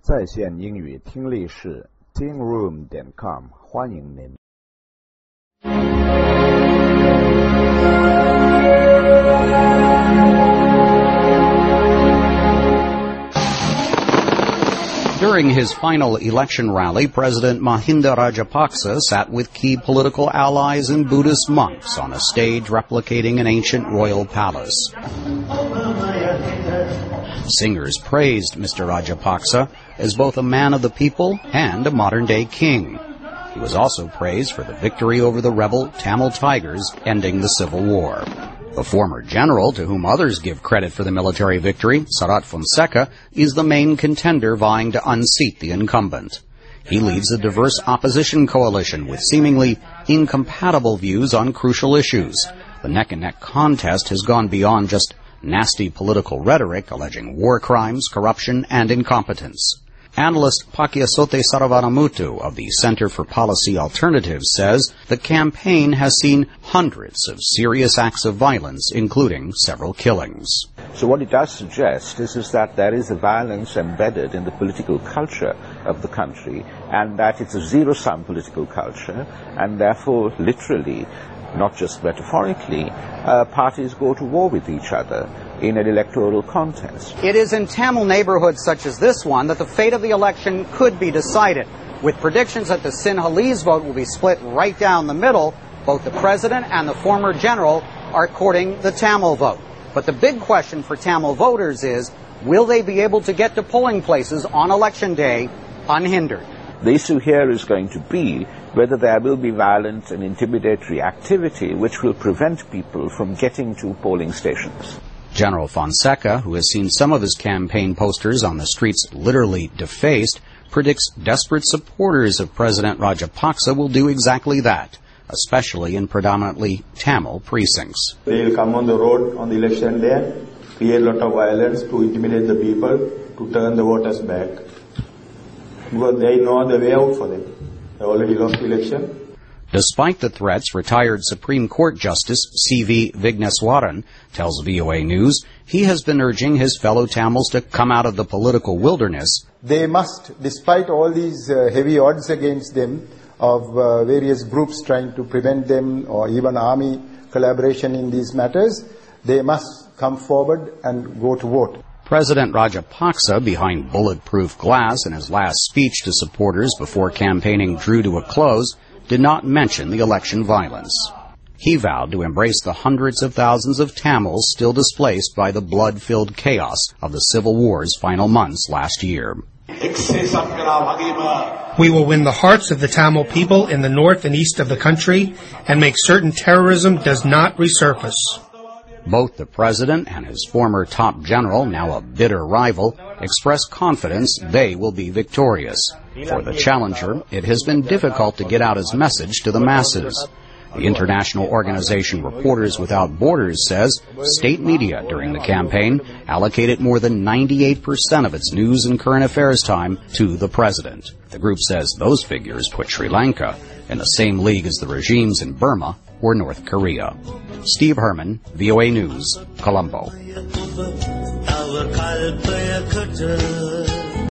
在线英语听力室 tingroom.com 欢迎您。 During his final election rally, President Mahinda Rajapaksa sat with key political allies and Buddhist monks on a stage replicating an ancient royal palace. Singers praised Mr. Rajapaksa as both a man of the people and a modern-day king. He was also praised for the victory over the rebel Tamil Tigers, ending the civil war. The former general, to whom others give credit for the military victory, Sarath Fonseca, is the main contender vying to unseat the incumbent. He leads a diverse opposition coalition with seemingly incompatible views on crucial issues. The neck-and-neck contest has gone beyond just nasty political rhetoric alleging war crimes, corruption, and incompetence. Analyst Pakyasote Saravanamutu of the Center for Policy Alternatives says the campaign has seen hundreds of serious acts of violence, including several killings. So what it does suggest is that there is a violence embedded in the political culture of the country, and that it's a zero-sum political culture, and therefore literally, not just metaphorically, parties go to war with each other in an electoral contest. It is in Tamil neighborhoods such as this one that the fate of the election could be decided. With predictions that the Sinhalese vote will be split right down the middle, both the president and the former general are courting the Tamil vote. But the big question for Tamil voters is, will they be able to get to polling places on election day unhindered? The issue here is going to be whether there will be violent and intimidatory activity which will prevent people from getting to polling stations. General Fonseca, who has seen some of his campaign posters on the streets literally defaced, predicts desperate supporters of President Rajapaksa will do exactly that, especially in predominantly Tamil precincts. They will come on the road on the election day, create a lot of violence to intimidate the people, to turn the voters back. Because they know the way out for them. They already lost the election. Despite the threats, retired Supreme Court Justice C.V. Vigneswaran tells VOA News he has been urging his fellow Tamils to come out of the political wilderness. They must, despite all these heavy odds against them of various groups trying to prevent them or even army collaboration in these matters, they must come forward and go to vote. President Rajapaksa, behind bulletproof glass in his last speech to supporters before campaigning drew to a close, did not mention the election violence. He vowed to embrace the hundreds of thousands of Tamils still displaced by the blood-filled chaos of the civil war's final months last year. We will win the hearts of the Tamil people in the north and east of the country and make certain terrorism does not resurface. Both the president and his former top general, now a bitter rival, express confidence they will be victorious. For the challenger, it has been difficult to get out his message to the masses. The international organization Reporters Without Borders says state media during the campaign allocated more than 98% of its news and current affairs time to the president. The group says those figures put Sri Lanka in the same league as the regimes in Burma or North Korea. Steve Herman, VOA News, Colombo.